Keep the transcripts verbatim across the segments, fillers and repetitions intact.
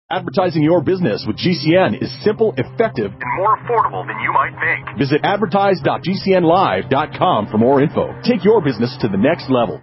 Advertising your business with G C N is simple, effective, and more affordable than you might think. Visit advertise dot g c n live dot com for more info. Take your business to the next level.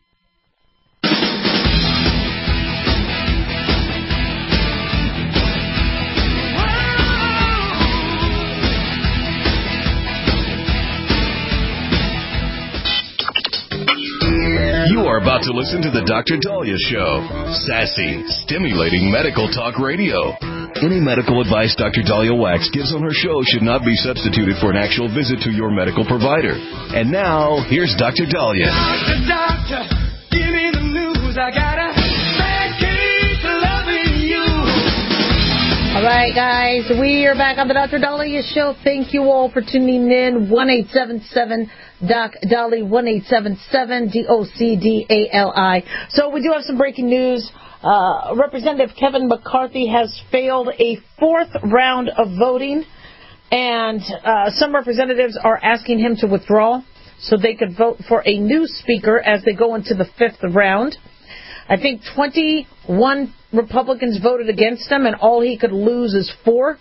You are about to listen to the Doctor Dahlia Show. Sassy, stimulating medical talk radio. Any medical advice Doctor Dahlia Wax gives on her show should not be substituted for an actual visit to your medical provider. And now, here's Doctor Dahlia. Doctor, doctor, give me the news. I got a bad case of loving you. All right, guys, we are back on the Doctor Dahlia Show. Thank you all for tuning in. one eight seven seven Doc Dali, one eight seven seven D O C D A L I. So we do have some breaking news. Uh, Representative Kevin McCarthy has failed a fourth round of voting, and uh, some representatives are asking him to withdraw so they could vote for a new speaker as they go into the fifth round. I think twenty-one Republicans voted against him, and all he could lose is four.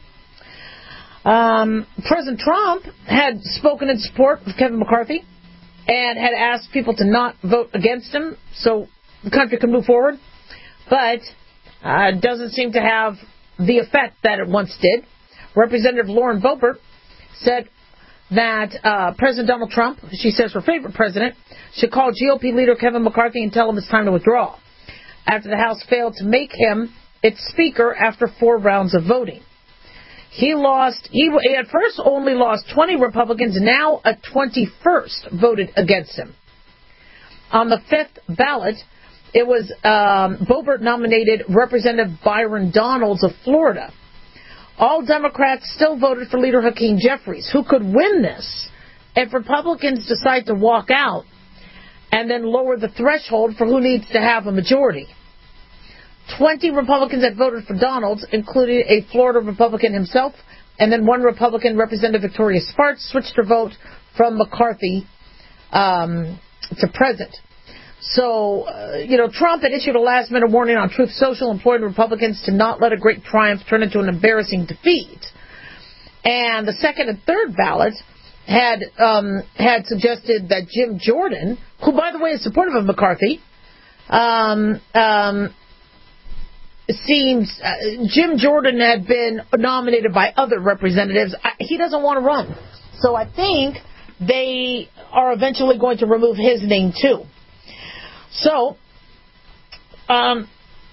Um, President Trump had spoken in support of Kevin McCarthy and had asked people to not vote against him so the country could move forward, but uh, doesn't seem to have the effect that it once did. Representative Lauren Boebert said that uh, President Donald Trump, she says her favorite president, should call G O P leader Kevin McCarthy and tell him it's time to withdraw, after the House failed to make him its speaker after four rounds of voting. He lost, he at first only lost twenty Republicans, now a twenty-first voted against him. On the fifth ballot, it was um, Boebert nominated Representative Byron Donalds of Florida. All Democrats still voted for leader Hakeem Jeffries, who could win this if Republicans decide to walk out and then lower the threshold for who needs to have a majority. twenty Republicans had voted for Donalds, including a Florida Republican himself, and then one Republican, Representative Victoria Spartz, switched her vote from McCarthy um, to President. So, uh, you know, Trump had issued a last-minute warning on Truth Social, imploring Republicans to not let a great triumph turn into an embarrassing defeat. And the second and third ballots had um, had suggested that Jim Jordan, who, by the way, is supportive of McCarthy, um, um, seems uh, Jim Jordan had been nominated by other representatives. I, he doesn't want to run. So I think they are eventually going to remove his name, too. So, um,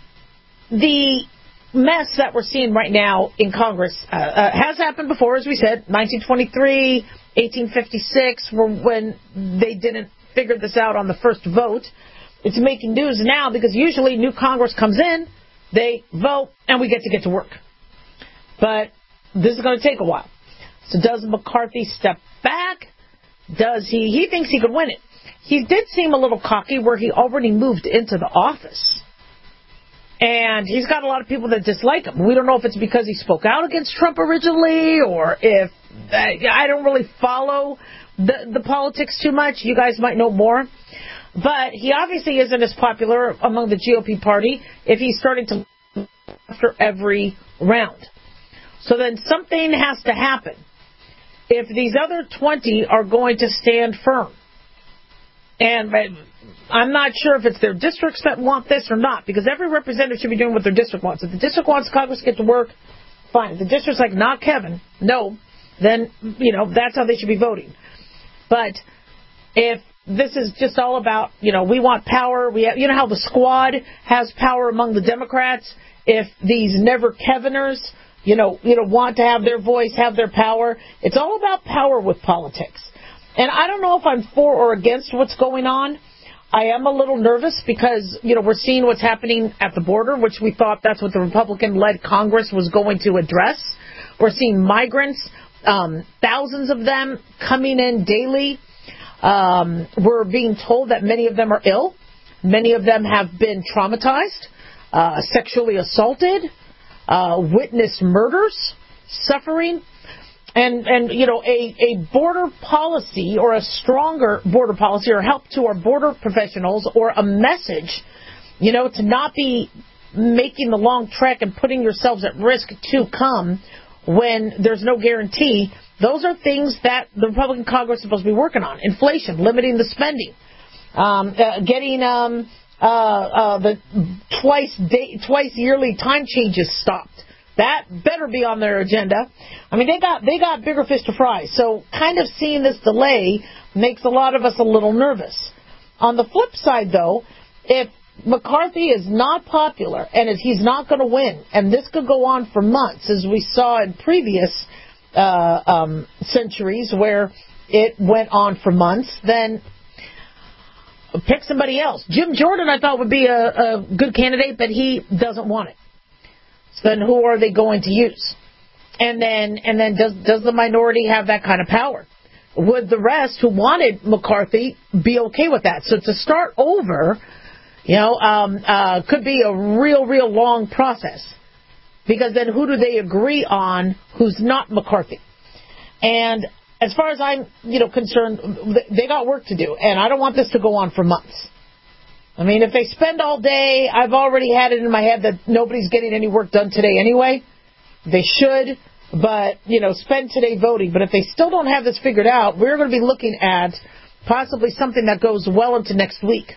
the mess that we're seeing right now in Congress uh, uh, has happened before, as we said, nineteen twenty-three, eighteen fifty-six, were when they didn't figure this out on the first vote. It's making news now because usually new Congress comes in, they vote, and we get to get to work. But this is going to take a while. So does McCarthy step back? Does he? He thinks he could win it. He did seem a little cocky where he already moved into the office. And he's got a lot of people that dislike him. We don't know if it's because he spoke out against Trump originally or if... Uh, I don't really follow the, the politics too much. You guys might know more. But he obviously isn't as popular among the G O P party if he's starting to after every round. So then something has to happen if these other twenty are going to stand firm. And I'm not sure if it's their districts that want this or not, because every representative should be doing what their district wants. If the district wants Congress to get to work, fine. If the district's like, not Kevin, no, then, you know, that's how they should be voting. But if this is just all about, you know, we want power, we have, you know how the squad has power among the Democrats? If these never Keviners, you know, you know, want to have their voice, have their power, it's all about power with politics. And I don't know if I'm for or against what's going on. I am a little nervous because, you know, we're seeing what's happening at the border, which we thought that's what the Republican-led Congress was going to address. We're seeing migrants, um, thousands of them coming in daily. Um, we're being told that many of them are ill. Many of them have been traumatized, uh, sexually assaulted, uh, witnessed murders, suffering. And, and you know, a, a border policy or a stronger border policy or help to our border professionals or a message, you know, to not be making the long trek and putting yourselves at risk to come when there's no guarantee. Those are things that the Republican Congress is supposed to be working on. Inflation, limiting the spending, um, uh, getting um, uh, uh, the twice day, twice yearly time changes stopped. That better be on their agenda. I mean, they got they got bigger fish to fry. So kind of seeing this delay makes a lot of us a little nervous. On the flip side, though, if McCarthy is not popular and if he's not going to win, and this could go on for months, as we saw in previous uh, um, centuries where it went on for months, then pick somebody else. Jim Jordan, I thought, would be a, a good candidate, but he doesn't want it. So then who are they going to use? And then and then does does the minority have that kind of power? Would the rest who wanted McCarthy be okay with that? So to start over, you know, um, uh, could be a real, real long process. Because then who do they agree on who's not McCarthy? And as far as I'm, you know, concerned, they got work to do. And I don't want this to go on for months. I mean, if they spend all day, I've already had it in my head that nobody's getting any work done today anyway. They should, but, you know, spend today voting. But if they still don't have this figured out, we're going to be looking at possibly something that goes well into next week.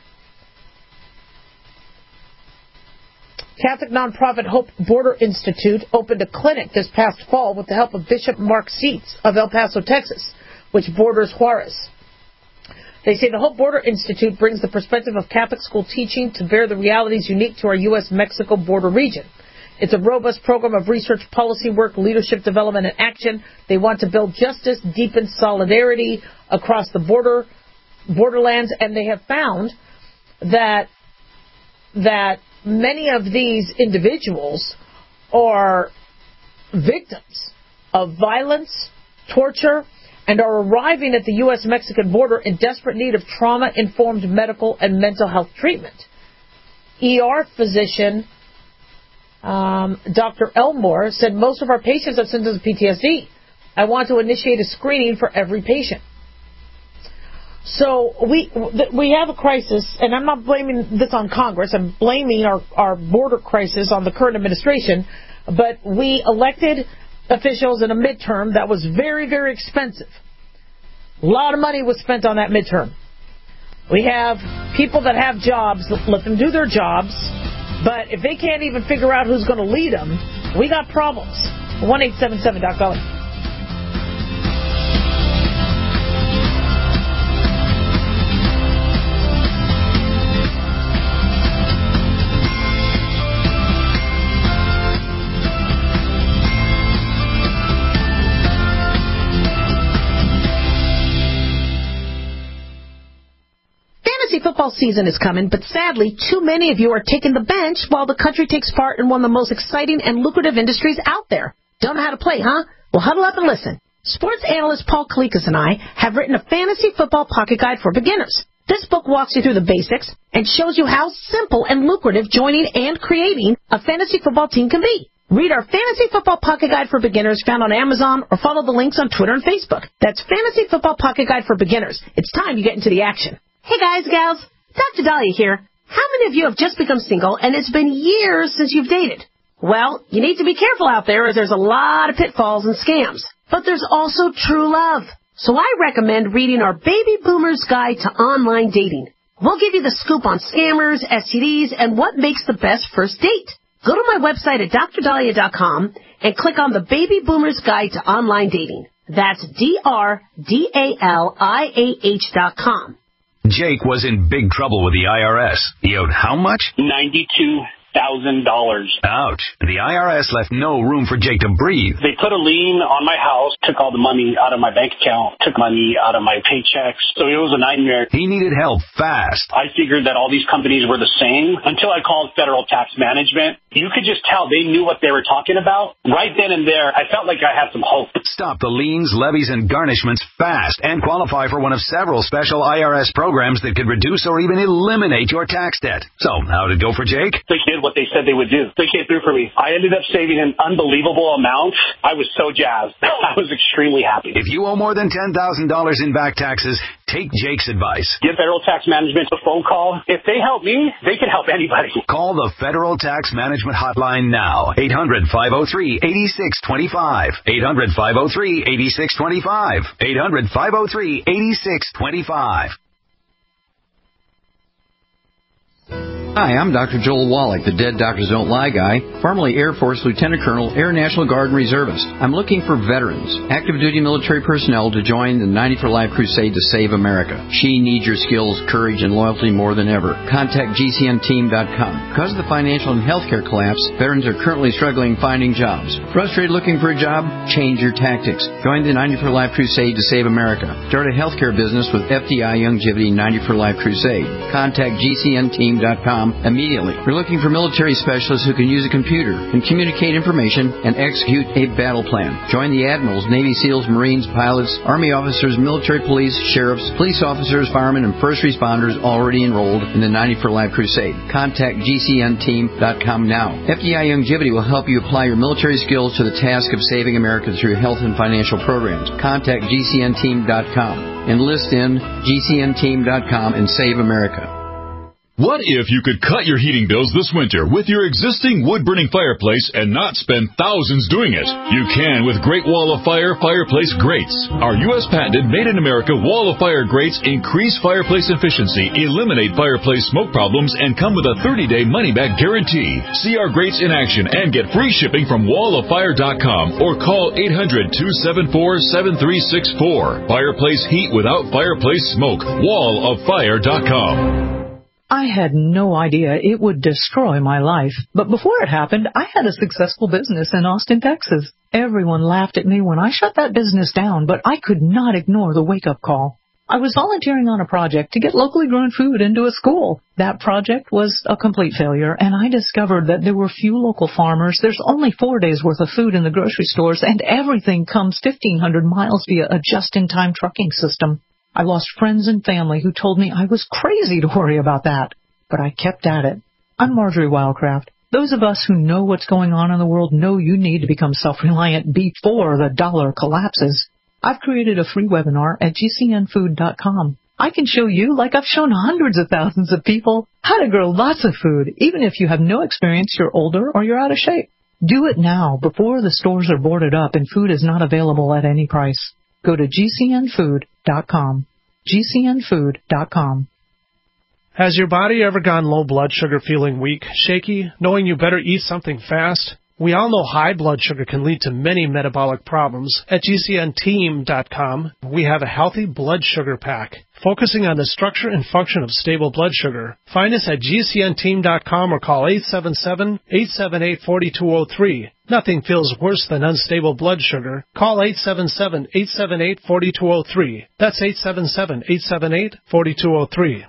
Catholic nonprofit Hope Border Institute opened a clinic this past fall with the help of Bishop Mark Seitz of El Paso, Texas, which borders Juarez. They say the Hope Border Institute brings the perspective of Catholic school teaching to bear the realities unique to our U S Mexico border region. It's a robust program of research, policy work, leadership development, and action. They want to build justice, deepen solidarity across the border, borderlands, and they have found that that many of these individuals are victims of violence, torture, and are arriving at the U S Mexican border in desperate need of trauma-informed medical and mental health treatment. E R physician um, Doctor Elmore said most of our patients have symptoms of P T S D. I want to initiate a screening for every patient. So we we have a crisis, and I'm not blaming this on Congress. I'm blaming our, our border crisis on the current administration. But we elected officials in a midterm that was very, very expensive. A lot of money was spent on that midterm. We have people that have jobs, let them do their jobs, but if they can't even figure out who's going to lead them, we got problems. one eight seven seven Doc Dolly. Football season is coming, but sadly, too many of you are taking the bench while the country takes part in one of the most exciting and lucrative industries out there. Don't know how to play, huh? Well, huddle up and listen. Sports analyst Paul Kalikas and I have written a fantasy football pocket guide for beginners. This book walks you through the basics and shows you how simple and lucrative joining and creating a fantasy football team can be. Read our Fantasy Football Pocket Guide for Beginners found on Amazon or follow the links on Twitter and Facebook. That's Fantasy Football Pocket Guide for Beginners. It's time you get into the action. Hey guys, gals, Doctor Dahlia here. How many of you have just become single and it's been years since you've dated? Well, you need to be careful out there as there's a lot of pitfalls and scams. But there's also true love. So I recommend reading our Baby Boomer's Guide to Online Dating. We'll give you the scoop on scammers, S T Ds, and what makes the best first date. Go to my website at dr dahlia dot com and click on the Baby Boomer's Guide to Online Dating. That's D R D A L I A H dot com. Jake was in big trouble with the I R S. He owed how much? ninety-two thousand dollars. Ouch. The I R S left no room for Jake to breathe. They put a lien on my house, took all the money out of my bank account, took money out of my paychecks. So it was a nightmare. He needed help fast. I figured that all these companies were the same until I called Federal Tax Management. You could just tell they knew what they were talking about. Right then and there, I felt like I had some hope. Stop the liens, levies, and garnishments fast and qualify for one of several special I R S programs that could reduce or even eliminate your tax debt. So, how'd it go for Jake? The kid what they said they would do. They came through for me. I ended up saving an unbelievable amount. I was so jazzed. I was extremely happy. If you owe more than ten thousand dollars in back taxes, take Jake's advice. Give Federal Tax Management a phone call. If they help me, they can help anybody. Call the Federal Tax Management Hotline now. eight hundred, five oh three, eight six two five. eight hundred, five oh three, eight six two five. eight hundred, five oh three, eight six two five. Hi, I'm Doctor Joel Wallach, the Dead Doctors Don't Lie guy, formerly Air Force Lieutenant Colonel, Air National Guard and Reservist. I'm looking for veterans, active duty military personnel to join the ninety for Life crusade to save America. She needs your skills, courage, and loyalty more than ever. Contact G C N team dot com. Because of the financial and healthcare collapse, veterans are currently struggling finding jobs. Frustrated looking for a job? Change your tactics. Join the ninety for Life crusade to save America. Start a healthcare business with F D I Youngevity ninety for Life crusade. Contact G C N team dot com immediately. We're looking for military specialists who can use a computer and communicate information and execute a battle plan. Join the admirals, Navy SEALs, Marines, pilots, Army officers, military police, sheriffs, police officers, firemen, and first responders already enrolled in the ninety for Life crusade. Contact G C N team dot com now. F D I Youngevity will help you apply your military skills to the task of saving America through health and financial programs. Contact G C N team dot com. Enlist in G C N team dot com and save America. What if you could cut your heating bills this winter with your existing wood-burning fireplace and not spend thousands doing it? You can with Great Wall of Fire fireplace grates. Our U S patented made-in-America Wall of Fire grates increase fireplace efficiency, eliminate fireplace smoke problems, and come with a thirty-day money-back guarantee. See our grates in action and get free shipping from wall of fire dot com or call eight hundred, two seven four, seven three six four. Fireplace heat without fireplace smoke. wall of fire dot com. I had no idea it would destroy my life. But before it happened, I had a successful business in Austin, Texas. Everyone laughed at me when I shut that business down, but I could not ignore the wake-up call. I was volunteering on a project to get locally grown food into a school. That project was a complete failure, and I discovered that there were few local farmers. There's only four days' worth of food in the grocery stores, and everything comes fifteen hundred miles via a just-in-time trucking system. I lost friends and family who told me I was crazy to worry about that. But I kept at it. I'm Marjorie Wildcraft. Those of us who know what's going on in the world know you need to become self-reliant before the dollar collapses. I've created a free webinar at G C N food dot com. I can show you, like I've shown hundreds of thousands of people, how to grow lots of food, even if you have no experience, you're older, or you're out of shape. Do it now, before the stores are boarded up and food is not available at any price. Go to G C N food dot com. G C N food dot com. Has your body ever gone low blood sugar, feeling weak, shaky, knowing you better eat something fast? We all know high blood sugar can lead to many metabolic problems. At G C N team dot com, we have a healthy blood sugar pack, focusing on the structure and function of stable blood sugar. Find us at G C N team dot com or call eight seven seven, eight seven eight, four two zero three. Nothing feels worse than unstable blood sugar. Call eight seven seven, eight seven eight, four two zero three. That's eight seven seven, eight seven eight, four two zero three.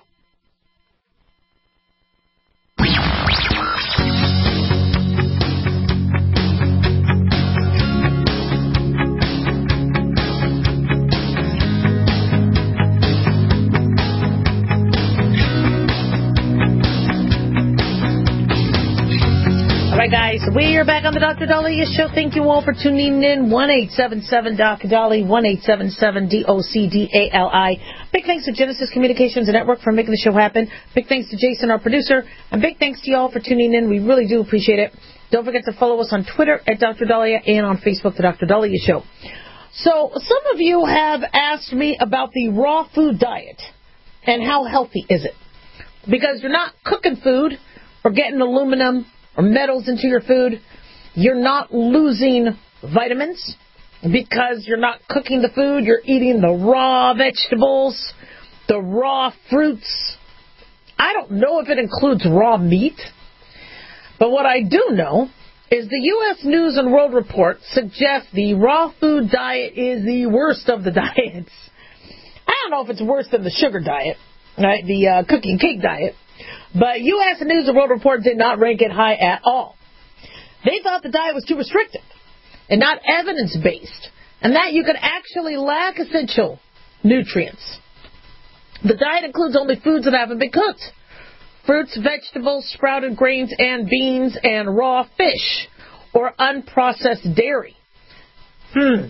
Guys, we are back on the Doctor Dahlia Show. Thank you all for tuning in. one eight seven seven Doctor Dali, one eight seven seven D O C D A L I. Big thanks to Genesis Communications Network for making the show happen. Big thanks to Jason, our producer. And big thanks to you all for tuning in. We really do appreciate it. Don't forget to follow us on Twitter at Doctor Dahlia and on Facebook, the Doctor Dahlia Show. So, some of you have asked me about the raw food diet and how healthy is it. Because you're not cooking food or getting aluminum or metals into your food, you're not losing vitamins because you're not cooking the food. You're eating the raw vegetables, the raw fruits. I don't know if it includes raw meat, but what I do know is the U S News and World Report suggests the raw food diet is the worst of the diets. I don't know if it's worse than the sugar diet, right? The uh, cookie and cake diet. But U S News and World Report did not rank it high at all. They thought the diet was too restrictive and not evidence-based, and that you could actually lack essential nutrients. The diet includes only foods that haven't been cooked. fruits, vegetables, sprouted grains and beans, and raw fish or unprocessed dairy. Hmm.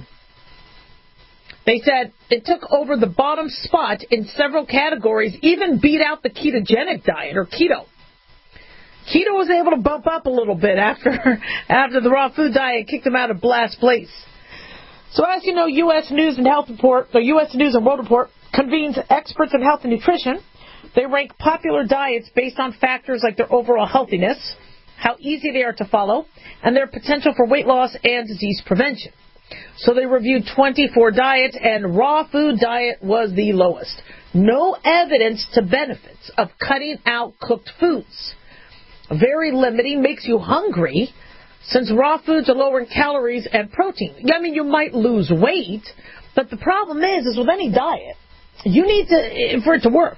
They said it took over the bottom spot in several categories, even beat out the ketogenic diet or keto. Keto was able to bump up a little bit after after the raw food diet kicked them out of last place. So as you know, U S News and Health Report, the U S News and World Report convenes experts in health and nutrition. They rank popular diets based on factors like their overall healthiness, how easy they are to follow, and their potential for weight loss and disease prevention. So they reviewed twenty-four diets, and raw food diet was the lowest. No evidence to benefits of cutting out cooked foods. Very limiting, makes you hungry, since raw foods are lower in calories and protein. I mean, you might lose weight, but the problem is, is with any diet, you need to, for it to work.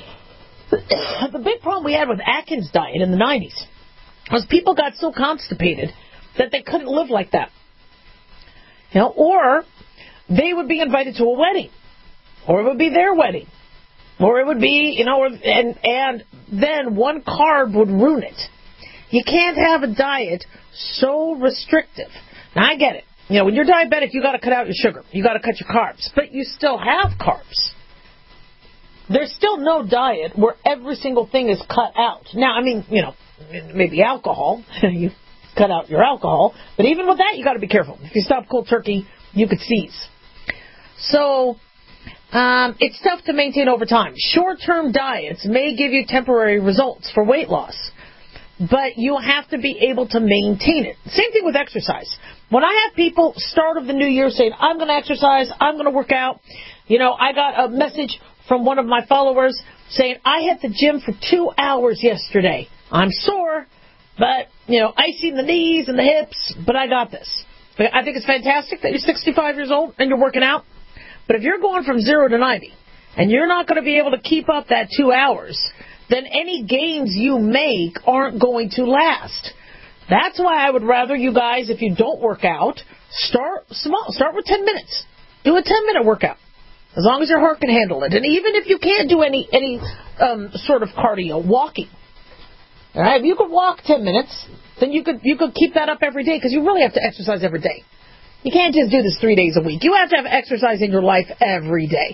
The big problem we had with Atkins' diet in the nineties was people got so constipated that they couldn't live like that. You know, or they would be invited to a wedding, or it would be their wedding, or it would be, you know, and and then one carb would ruin it. You can't have a diet so restrictive. Now, I get it. You know, when you're diabetic, you got to cut out your sugar. You got to cut your carbs. But you still have carbs. There's still no diet where every single thing is cut out. Now, I mean, you know, maybe alcohol. You cut out your alcohol. But even with that, you got to be careful. If you stop cold turkey, you could seize. So, um, it's tough to maintain over time. Short-term diets may give you temporary results for weight loss, but you have to be able to maintain it. Same thing with exercise. When I have people start of the new year saying, I'm going to exercise, I'm going to work out, you know, I got a message from one of my followers saying, I hit the gym for two hours yesterday. I'm sore, but, you know, icy in the knees and the hips, but I got this. I think it's fantastic that you're sixty-five years old and you're working out. But if you're going from zero to ninety and you're not going to be able to keep up that two hours, then any gains you make aren't going to last. That's why I would rather you guys, if you don't work out, start small. Start with ten minutes. Do a ten-minute workout, as long as your heart can handle it. And even if you can't do any any um, sort of cardio, walking. All right, if you could walk ten minutes, then you could you could keep that up every day, because you really have to exercise every day. You can't just do this three days a week. You have to have exercise in your life every day.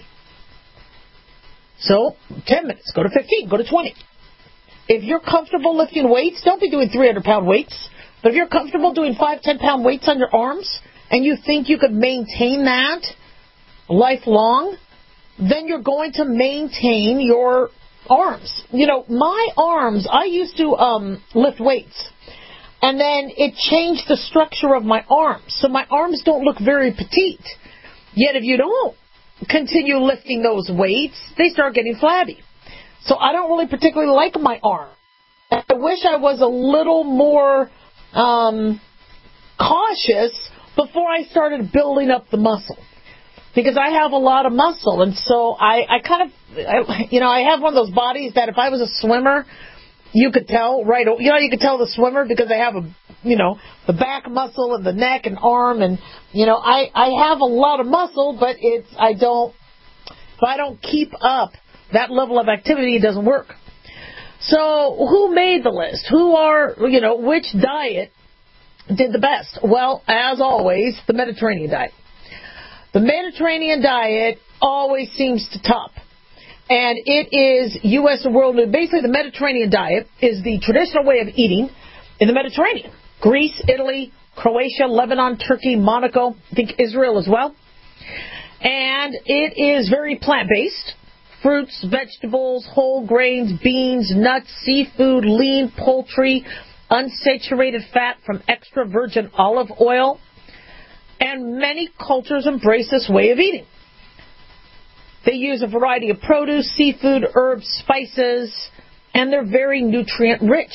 So, ten minutes. Go to fifteen. Go to twenty. If you're comfortable lifting weights, don't be doing three hundred pound weights. But if you're comfortable doing five, ten pound weights on your arms, and you think you could maintain that lifelong, then you're going to maintain your arms. You know, my arms, I used to um, lift weights. And then it changed the structure of my arms. So my arms don't look very petite. Yet if you don't continue lifting those weights, they start getting flabby. So I don't really particularly like my arm. I wish I was a little more um, cautious before I started building up the muscle. Because I have a lot of muscle. And so I, I kind of, I, you know, I have one of those bodies that if I was a swimmer, you could tell, right? You know, you could tell the swimmer because they have a, you know, the back muscle and the neck and arm, and you know, I I have a lot of muscle, but it's I don't if I don't keep up that level of activity, it doesn't work. So, who made the list? Who are you know which diet did the best? Well, as always, the Mediterranean diet. The Mediterranean diet always seems to top. And it is U S and world news. Basically, the Mediterranean diet is the traditional way of eating in the Mediterranean. Greece, Italy, Croatia, Lebanon, Turkey, Monaco, I think Israel as well. And it is very plant-based. Fruits, vegetables, whole grains, beans, nuts, seafood, lean poultry, unsaturated fat from extra virgin olive oil. And many cultures embrace this way of eating. They use a variety of produce, seafood, herbs, spices, and they're very nutrient rich.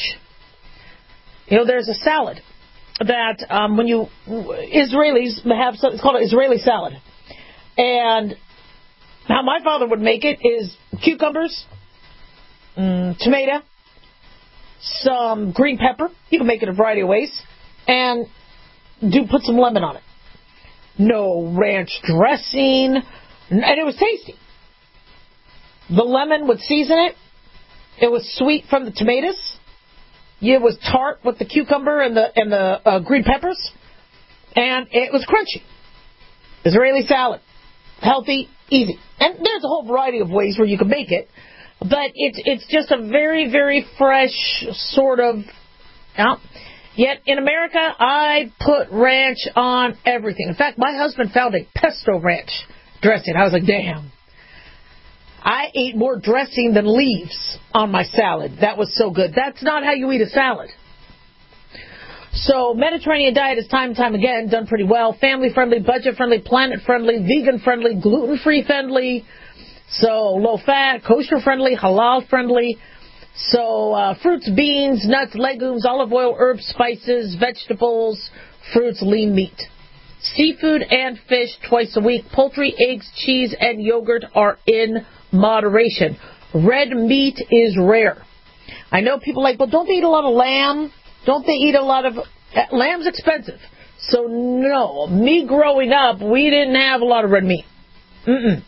You know, there's a salad that um, when you Israelis have, it's called an Israeli salad. And how my father would make it is cucumbers, um, tomato, some green pepper. You can make it a variety of ways, and do put some lemon on it. No ranch dressing. And it was tasty. The lemon would season it, It was sweet from the tomatoes. It was tart with the cucumber and the and the uh, green peppers. And it was crunchy. Israeli salad. Healthy, easy. And there's a whole variety of ways where you can make it. But it's it's just a very, very fresh sort of... You know, yet in America, I put ranch on everything. In fact, my husband found a pesto ranch dressing. I was like, damn. I ate more dressing than leaves on my salad. That was so good. That's not how you eat a salad. So Mediterranean diet is time and time again done pretty well. Family-friendly, budget-friendly, planet-friendly, vegan-friendly, gluten-free friendly. So low-fat, kosher-friendly, halal-friendly. So uh, fruits, beans, nuts, legumes, olive oil, herbs, spices, vegetables, fruits, lean meat. Seafood and fish twice a week. Poultry, eggs, cheese, and yogurt are in moderation. Red meat is rare. I know people are like, well, don't they eat a lot of lamb? Don't they eat a lot of... Uh, lamb's expensive. So, no. Me growing up, we didn't have a lot of red meat. Mm-mm.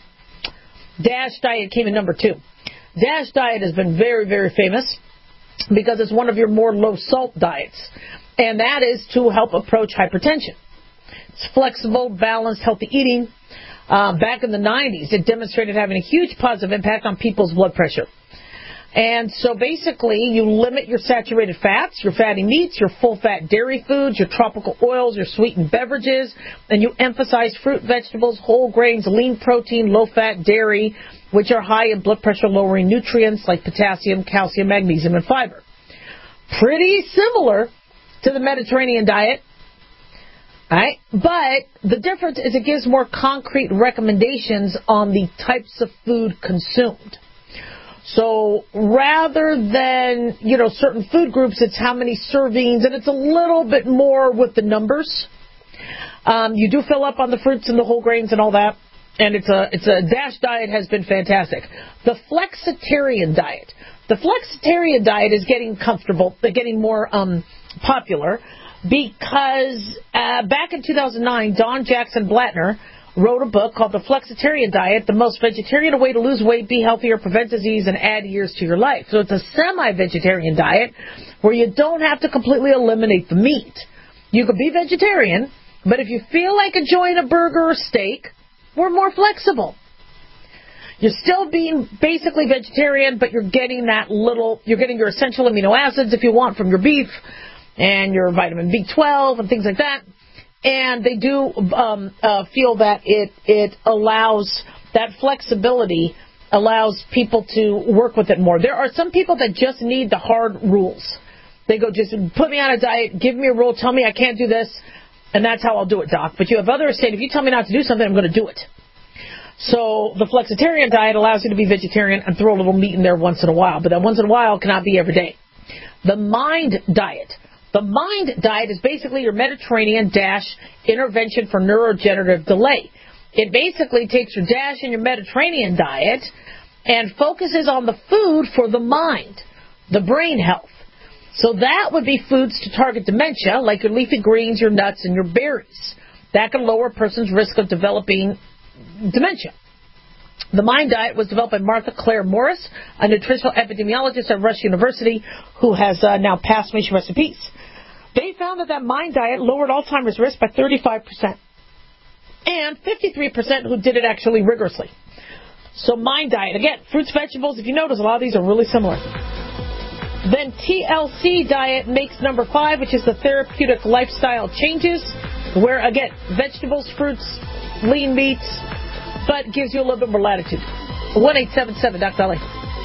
DASH diet came in number two. DASH diet has been very, very famous because it's one of your more low-salt diets. And that is to help approach hypertension. It's flexible, balanced, healthy eating. Uh, back in the nineties, it demonstrated having a huge positive impact on people's blood pressure. And so basically, you limit your saturated fats, your fatty meats, your full-fat dairy foods, your tropical oils, your sweetened beverages, and you emphasize fruit, vegetables, whole grains, lean protein, low-fat dairy, which are high in blood pressure-lowering nutrients like potassium, calcium, magnesium, and fiber. Pretty similar to the Mediterranean diet. Right? But the difference is it gives more concrete recommendations on the types of food consumed. So rather than, you know, certain food groups, it's how many servings, and it's a little bit more with the numbers. Um, you do fill up on the fruits and the whole grains and all that, and it's a it's a DASH diet has been fantastic. The flexitarian diet. The flexitarian diet is getting comfortable, getting more um, popular. Because uh, back in two thousand nine, Don Jackson Blattner wrote a book called The Flexitarian Diet, the most vegetarian way to lose weight, be healthier, prevent disease, and add years to your life. So it's a semi-vegetarian diet where you don't have to completely eliminate the meat. You could be vegetarian, but if you feel like enjoying a burger or steak, we're more flexible. You're still being basically vegetarian, but you're getting that little, you're getting your essential amino acids if you want from your beef, and your vitamin B twelve and things like that. And they do um, uh, feel that it it allows, that flexibility allows people to work with it more. There are some people that just need the hard rules. They go, just put me on a diet, give me a rule, tell me I can't do this, and that's how I'll do it, Doc. But you have others saying, if you tell me not to do something, I'm going to do it. So the flexitarian diet allows you to be vegetarian and throw a little meat in there once in a while. But that once in a while cannot be every day. The MIND diet. The MIND diet is basically your Mediterranean DASH intervention for neurodegenerative delay. It basically takes your DASH and your Mediterranean diet and focuses on the food for the mind, the brain health. So that would be foods to target dementia, like your leafy greens, your nuts, and your berries. That can lower a person's risk of developing dementia. The MIND diet was developed by Martha Claire Morris, a nutritional epidemiologist at Rush University, who has uh, now passed, may she rest in peace. They found that that MIND diet lowered Alzheimer's risk by thirty-five percent. And fifty-three percent who did it actually rigorously. So MIND diet, again, fruits, vegetables, if you notice, a lot of these are really similar. Then T L C diet makes number five, which is the therapeutic lifestyle changes, where, again, vegetables, fruits, lean meats, but gives you a little bit more latitude. one eight seven seven, Doctor Dolly.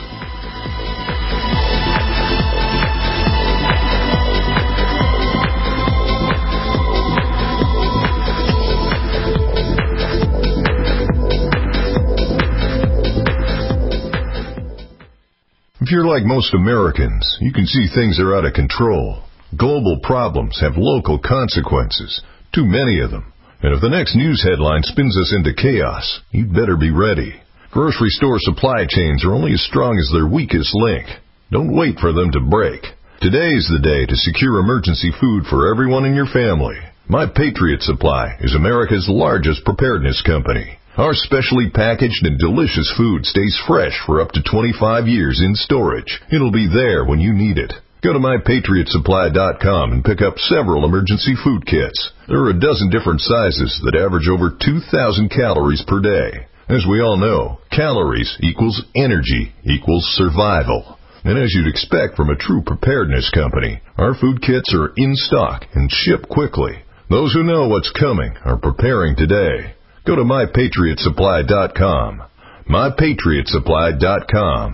If you're like most Americans, you can see things are out of control. Global problems have local consequences, too many of them. And if the next news headline spins us into chaos, you'd better be ready. Grocery store supply chains are only as strong as their weakest link. Don't wait for them to break. Today's the day to secure emergency food for everyone in your family. My Patriot Supply is America's largest preparedness company, Our specially packaged and delicious food stays fresh for up to twenty-five years in storage. It'll be there when you need it. Go to my patriot supply dot com and pick up several emergency food kits. There are a dozen different sizes that average over two thousand calories per day. As we all know, calories equals energy equals survival. And as you'd expect from a true preparedness company, our food kits are in stock and ship quickly. Those who know what's coming are preparing today. Go to my patriot supply dot com. my patriot supply dot com.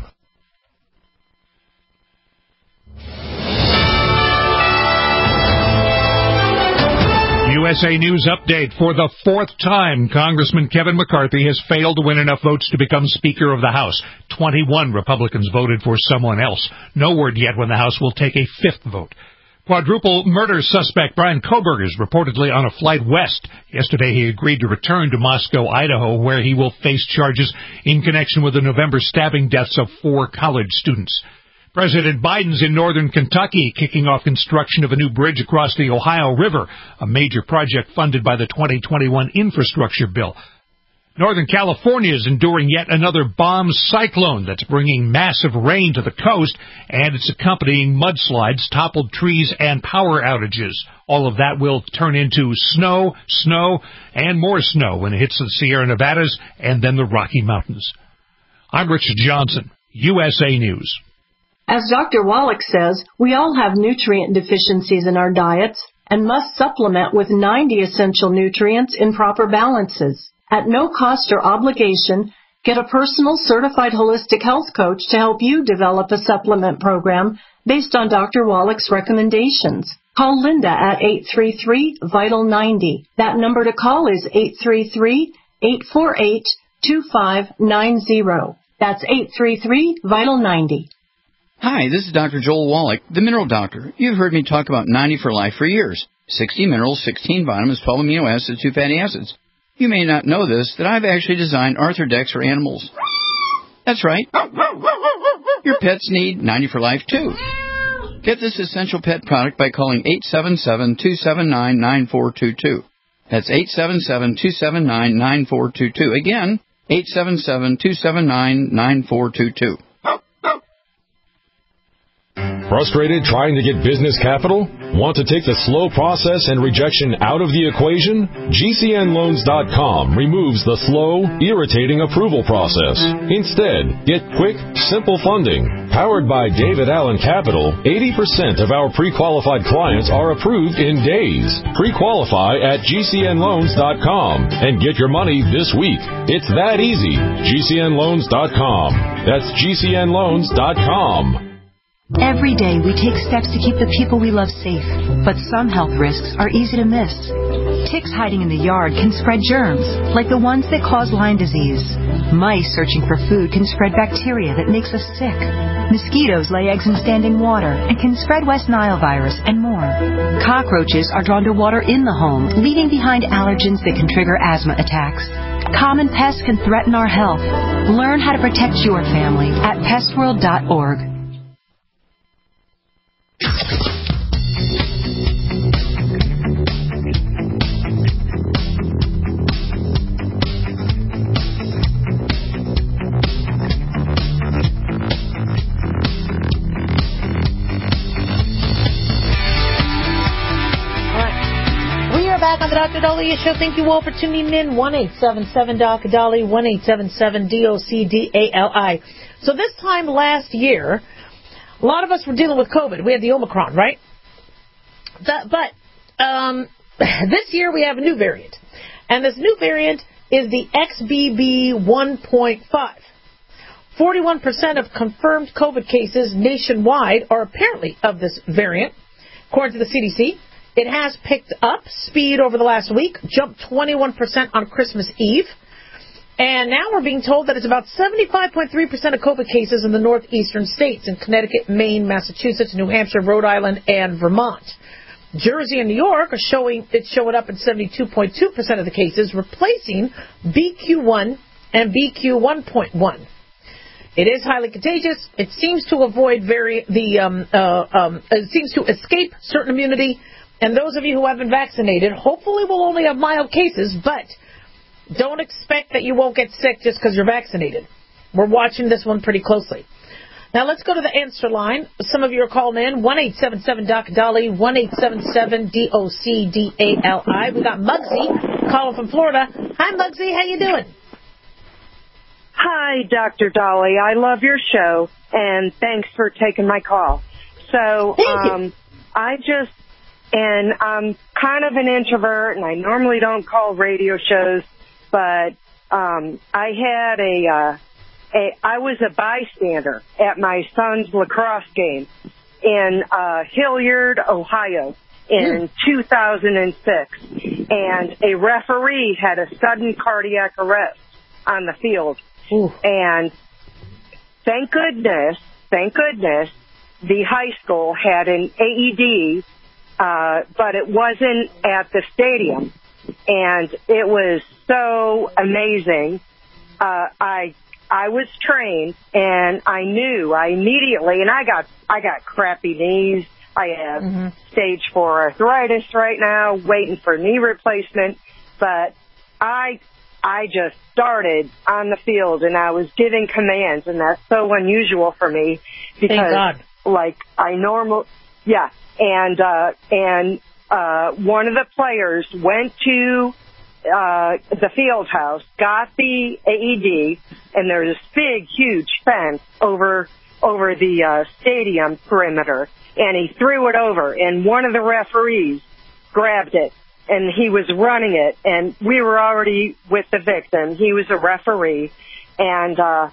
U S A News Update. For the fourth time, Congressman Kevin McCarthy has failed to win enough votes to become Speaker of the House. twenty-one Republicans voted for someone else. No word yet when the House will take a fifth vote. Quadruple murder suspect Brian Koberger is reportedly on a flight west. Yesterday he agreed to return to Moscow, Idaho, where he will face charges in connection with the November stabbing deaths of four college students. President Biden's in northern Kentucky, kicking off construction of a new bridge across the Ohio River, a major project funded by the twenty twenty-one infrastructure bill. Northern California is enduring yet another bomb cyclone that's bringing massive rain to the coast, and its accompanying mudslides, toppled trees, and power outages. All of that will turn into snow, snow, and more snow when it hits the Sierra Nevadas and then the Rocky Mountains. I'm Richard Johnson, U S A News. As Doctor Wallach says, we all have nutrient deficiencies in our diets and must supplement with ninety essential nutrients in proper balances. At no cost or obligation, get a personal certified holistic health coach to help you develop a supplement program based on Doctor Wallach's recommendations. Call Linda at eight three three, vital ninety. That number to call is eight three three, eight four eight, two five nine zero. That's eight three three, vital ninety. Hi, this is Doctor Joel Wallach, the Mineral Doctor. You've heard me talk about ninety for Life for years. sixty minerals, sixteen vitamins, twelve amino acids, two fatty acids. You may not know this, that I've actually designed Arthrodex for animals. That's right. Your pets need ninety for Life, too. Get this essential pet product by calling eight seven seven, two seven nine, nine four two two. That's eight seven seven, two seven nine, nine four two two. Again, eight seven seven, two seven nine, nine four two two. Frustrated trying to get business capital? Want to take the slow process and rejection out of the equation? G C N loans dot com removes the slow, irritating approval process. Instead, get quick, simple funding. Powered by David Allen Capital, eighty percent of our pre-qualified clients are approved in days. Pre-qualify at G C N loans dot com and get your money this week. It's that easy. G C N loans dot com. That's G C N loans dot com. Every day we take steps to keep the people we love safe, but some health risks are easy to miss. Ticks hiding in the yard can spread germs, like the ones that cause Lyme disease. Mice searching for food can spread bacteria that makes us sick. Mosquitoes lay eggs in standing water and can spread West Nile virus and more. Cockroaches are drawn to water in the home, leaving behind allergens that can trigger asthma attacks. Common pests can threaten our health. Learn how to protect your family at pest world dot org. Back on the Doctor Dahlia Show. Thank you all for tuning in. one eight seven seven, D O C, Dali, one eight seven seven, D O C D A L I. So this time last year, a lot of us were dealing with COVID. We had the Omicron, right? The, but um, this year we have a new variant. And this new variant is the X B B one point five. forty-one percent of confirmed COVID cases nationwide are apparently of this variant, according to the C D C. It has picked up speed over the last week, jumped twenty-one percent on Christmas Eve. And now we're being told that it's about seventy-five point three percent of COVID cases in the northeastern states, in Connecticut, Maine, Massachusetts, New Hampshire, Rhode Island, and Vermont. Jersey and New York are showing, it's showing up in seventy-two point two percent of the cases, replacing B Q one and B Q one point one. It is highly contagious. It seems to avoid very, the, um, uh, um, it seems to escape certain immunity. And those of you who have been vaccinated hopefully will only have mild cases, but don't expect that you won't get sick just because you're vaccinated. We're watching this one pretty closely. Now, let's go to the answer line. Some of you are calling in, one eight seven seven D O C Dolly, one eight seven seven D O C D A L I. We got Muggsy calling from Florida. Hi, Muggsy. How you doing? Hi, Doctor Dolly. I love your show, and thanks for taking my call. So, um, I just, and I'm kind of an introvert, and I normally don't call radio shows, but um, I had a, uh, a, I was a bystander at my son's lacrosse game in uh, Hilliard, Ohio, in mm. two thousand six, and a referee had a sudden cardiac arrest on the field. Ooh. And thank goodness, thank goodness, the high school had an A E D, uh, but it wasn't at the stadium. And it was so amazing. Uh, I, I was trained and I knew, I immediately, and I got, I got crappy knees. I have mm-hmm. stage four arthritis right now, waiting for knee replacement, but I, I just started on the field and I was giving commands, and that's so unusual for me because, Thank God. like, I normal, yeah, and uh, and uh, one of the players went to uh, the field house, got the A E D, and there's this big, huge fence over over the uh, stadium perimeter, and he threw it over, and one of the referees grabbed it. And he was running it, and we were already with the victim. He was a referee, and uh,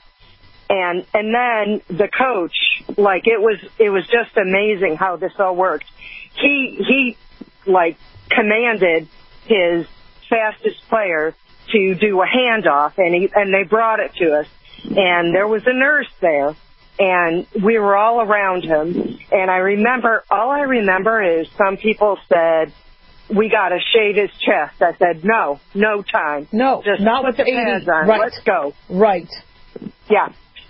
and and then the coach, like it was, it was just amazing how this all worked. He he like commanded his fastest player to do a handoff, and he and they brought it to us, and there was a nurse there, and we were all around him, and I remember, all I remember is some people said, we got to shave his chest. I said, no, no time. No, just not put with the the A E D. pads on. Right. Let's go. Right. Yeah.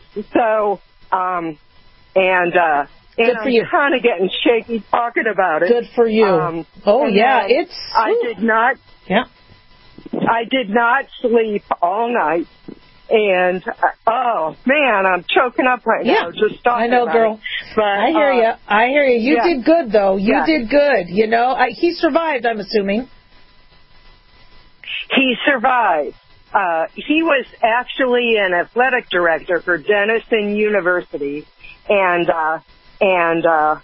So, um, and, uh, Good and for I'm you. kind of getting shaky talking about it. Good for you. Um, oh, yeah, it's... I did not... Yeah. I did not sleep all night. And, uh, oh, man, I'm choking up right yeah. now just talking I know, about girl. it. But, I hear uh, you. I hear you. You yeah. did good, though. You yeah. did good. You know, I, he survived, I'm assuming. He survived. Uh, he was actually an athletic director for Denison University, and uh, and uh,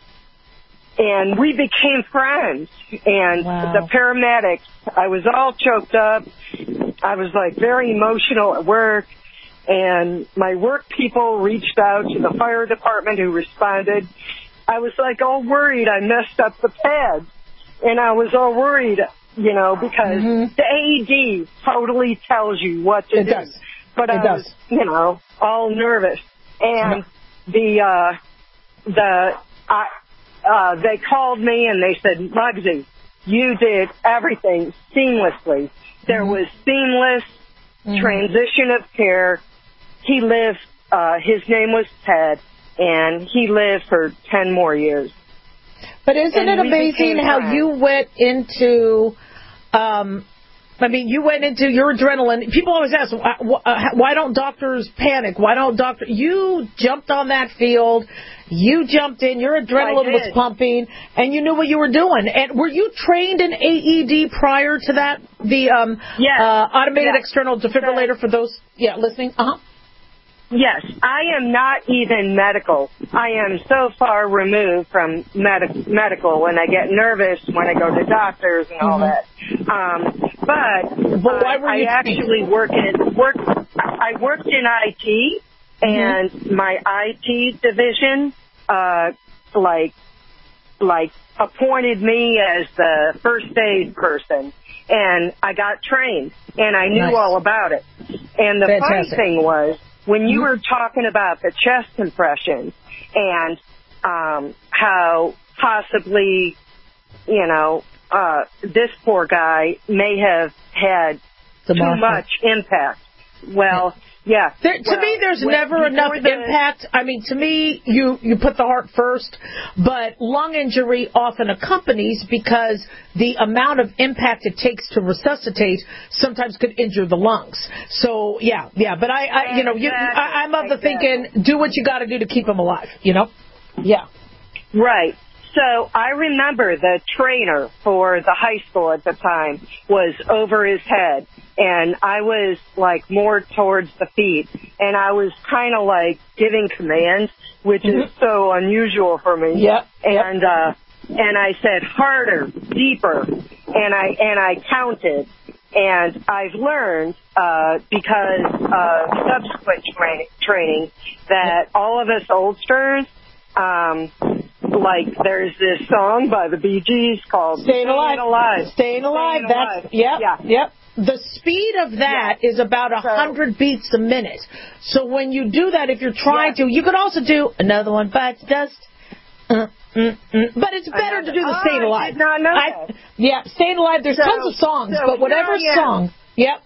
and we became friends. And wow. the paramedics, I was all choked up. I was like very emotional at work, and my work people reached out to the fire department who responded. I was like all worried I messed up the pads, and I was all worried. You know, because mm-hmm. the A E D totally tells you what to it do. Does. But it I does. was, you know, all nervous. And mm-hmm. the, uh, the, I, uh, they called me and they said, Muggsy, you did everything seamlessly. There mm-hmm. was seamless mm-hmm. transition of care. He lived, uh, his name was Ted, and he lived for ten more years. But isn't and it amazing how friends. you went into, um, I mean, you went into your adrenaline. People always ask, why don't doctors panic? Why don't doctors? You jumped on that field. You jumped in. Your adrenaline was pumping, and you knew what you were doing. And were you trained in A E D prior to that? The um, yes. uh, automated yes. external defibrillator for those, yeah, listening. Uh huh. Yes, I am not even medical. I am so far removed from med- medical, and I get nervous when I go to doctors and all mm-hmm. that. Um, but but why were uh, you I actually work in work. I worked in I T, and mm-hmm. my I T division, uh, like, like appointed me as the first aid person, and I got trained, and I knew nice. all about it. And the Fantastic. funny thing was, when you were talking about the chest compression and um, how possibly, you know, uh, this poor guy may have had too much impact. Well, Yeah. There, to well, me, there's when, never enough the, impact. I mean, to me, you, you put the heart first, but lung injury often accompanies because the amount of impact it takes to resuscitate sometimes could injure the lungs. So, yeah, yeah. But I, I you know, you, I, I'm of the thinking, do what you got to do to keep them alive, you know? Yeah. Right. So I remember the trainer for the high school at the time was over his head, and I was like more towards the feet, and I was kind of like giving commands, which mm-hmm. is so unusual for me. Yep. And uh, and I said harder, deeper, and I and I counted, and I've learned uh, because of subsequent training training that all of us oldsters. Um, like there's this song by the Bee Gees called Staying Alive. Staying Alive. Staying Alive. Staying That's, alive. Yep, yeah. yep. The speed of that yeah. is about one hundred so, beats a minute. So when you do that, if you're trying yeah. to, you could also do Another One Bites Dust. Uh, mm, mm. But it's better Another, to do the oh, Staying Alive. I did not know I, that. Yeah, Staying Alive. There's so, tons of songs, so but whatever song. Yep.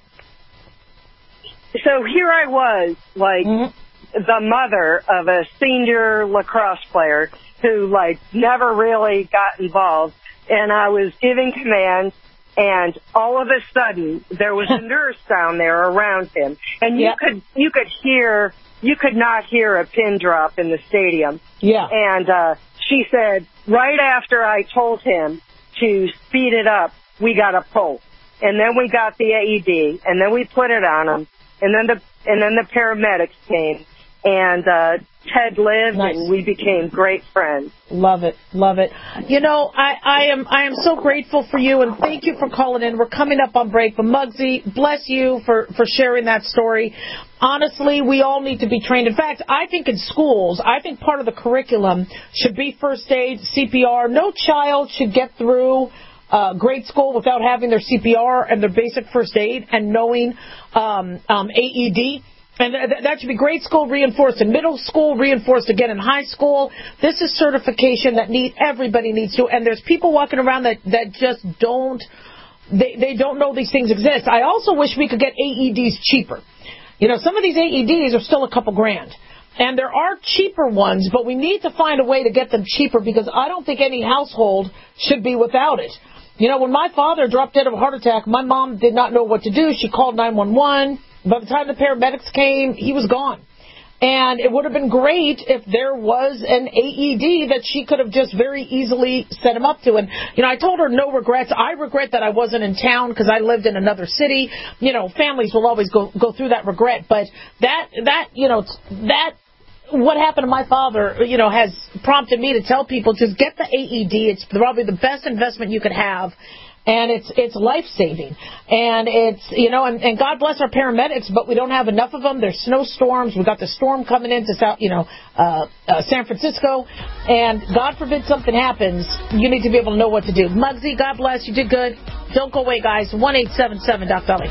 So here I was, like, mm-hmm. the mother of a senior lacrosse player who, like, never really got involved, and I was giving commands, and all of a sudden, there was a nurse down there around him, and you yep. could you could hear, you could not hear a pin drop in the stadium. Yeah. And uh, she said, right after I told him to speed it up, we got a pulse, and then we got the A E D, and then we put it on him, and then the and then the paramedics came. And uh, Ted lived, nice. And we became great friends. Love it, love it. You know, I, I am I am so grateful for you, and thank you for calling in. We're coming up on break, but Muggsy, bless you for, for sharing that story. Honestly, we all need to be trained. In fact, I think in schools, I think part of the curriculum should be first aid, C P R. No child should get through Uh, grade school without having their C P R and their basic first aid and knowing um, um, A E D. And th- that should be grade school reinforced in middle school, reinforced again in high school. This is certification that need everybody needs to. And there's people walking around that, that just don't, they, they don't know these things exist. I also wish we could get A E Ds cheaper. You know, some of these A E Ds are still a couple grand. And there are cheaper ones, but we need to find a way to get them cheaper because I don't think any household should be without it. You know, when my father dropped dead of a heart attack, my mom did not know what to do. She called nine one one. By the time the paramedics came, he was gone. And it would have been great if there was an A E D that she could have just very easily set him up to. And, you know, I told her no regrets. I regret that I wasn't in town because I lived in another city. You know, families will always go go through that regret. But that, that you know, that, what happened to my father, you know, has prompted me to tell people, just get the A E D. It's probably the best investment you could have. And it's it's life-saving. And it's, you know, and, and God bless our paramedics, but we don't have enough of them. There's snowstorms. We've got the storm coming into South, you know, uh, uh, San Francisco. And God forbid something happens, you need to be able to know what to do. Muggsy, God bless. You did good. Don't go away, guys. one eight seven seven Doc Dolly.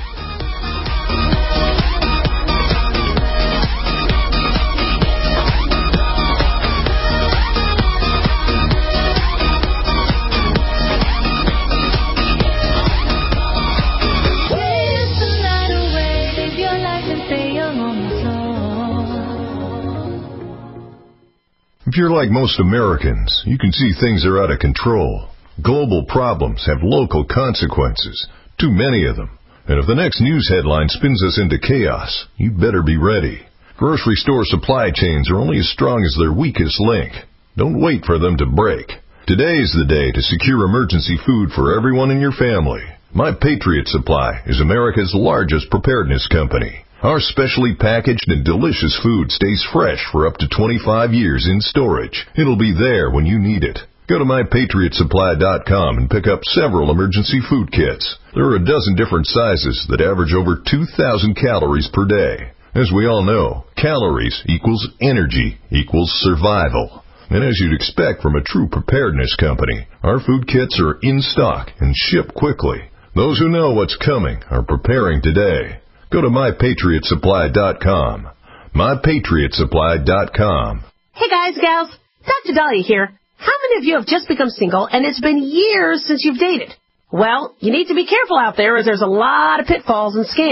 If you're like most Americans, you can see things are out of control. Global problems have local consequences, too many of them. And if the next news headline spins us into chaos, you'd better be ready. Grocery store supply chains are only as strong as their weakest link. Don't wait for them to break. Today's the day to secure emergency food for everyone in your family. My Patriot Supply is America's largest preparedness company. Our specially packaged and delicious food stays fresh for up to twenty-five years in storage. It'll be there when you need it. Go to my patriot supply dot com and pick up several emergency food kits. There are a dozen different sizes that average over two thousand calories per day. As we all know, calories equals energy equals survival. And as you'd expect from a true preparedness company, our food kits are in stock and ship quickly. Those who know what's coming are preparing today. Go to my patriot supply dot com. my patriot supply dot com. Hey guys, gals, Doctor Dahlia here. How many of you have just become single and it's been years since you've dated? Well, you need to be careful out there as there's a lot of pitfalls and scams.